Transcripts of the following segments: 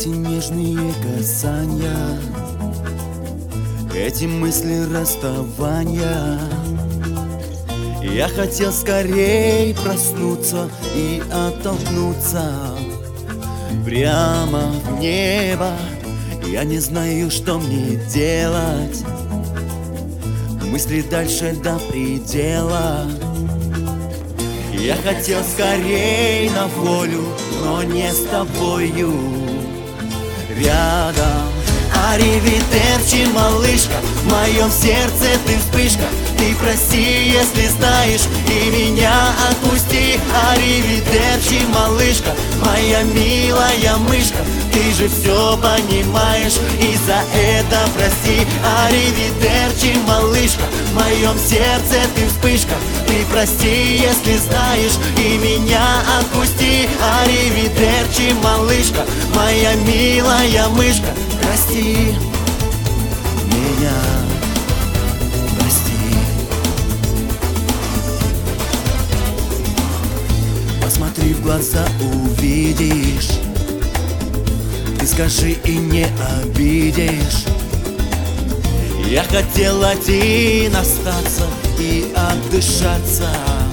Эти нежные касания, эти мысли расставания. Я хотел скорей проснуться и оттолкнуться прямо в небо. Я не знаю, что мне делать. Мысли дальше до предела. Я хотел скорей на волю, но не с тобою рядом. Аривидерчи, малышка, в моем сердце ты вспышка. Ты прости, если знаешь, и меня отпусти. Аривидерчи, малышка, моя милая мышка. Ты же все понимаешь, и за это прости. Аривидерчи, малышка, в моем сердце ты вспышка. Ты прости, если знаешь, и меня отпусти. Аривидерчи, малышка, моя милая мышка. Прости меня, прости. Посмотри в глаза, увидишь. Ты скажи и не обидишь. Я хотел один остаться и отдышаться.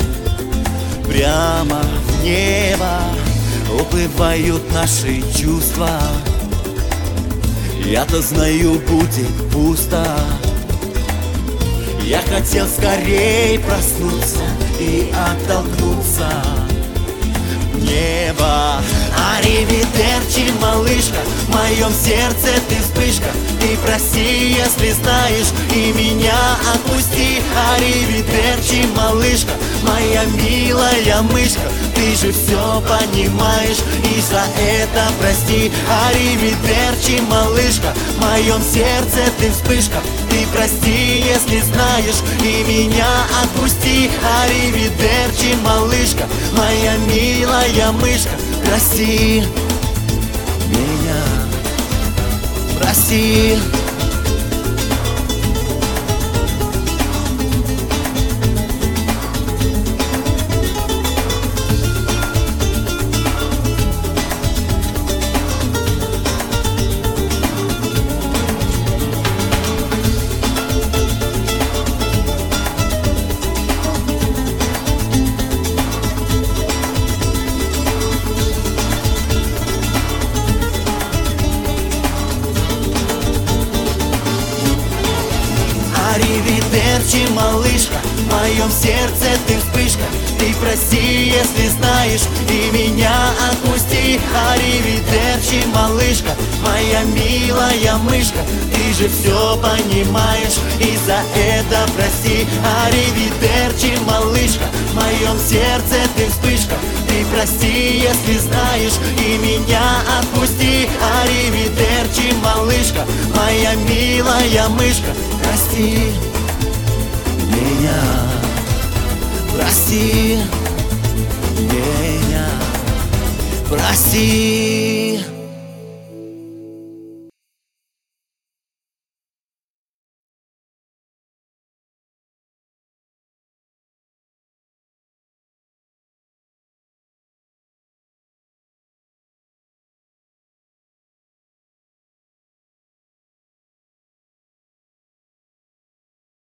Прямо в небо уплывают наши чувства. Я-то знаю, будет пусто. Я хотел скорей проснуться и оттолкнуться в небо. Аривидерчи, малышка, в моем сердце ты вспышка. Ты прости, если знаешь, и меня отпусти. Аривидерчи, малышка, моя милая мышка. Ты же все понимаешь, и за это прости. Аривидерчи, малышка, в моем сердце ты вспышка. Ты прости, если знаешь, и меня отпусти. Аривидерчи, малышка, моя милая мышка. Прости меня, прости. Аривидерчи, малышка, в моем сердце ты вспышка. Ты прости, если знаешь, и меня отпусти. Аривидерчи, малышка, моя милая мышка. Ты же все понимаешь, и за это прости. Аривидерчи, малышка, в моем сердце ты вспышка. Ты прости, если знаешь, и меня отпусти. Аривидерчи, малышка, моя милая мышка. Прости меня, прости меня, прости.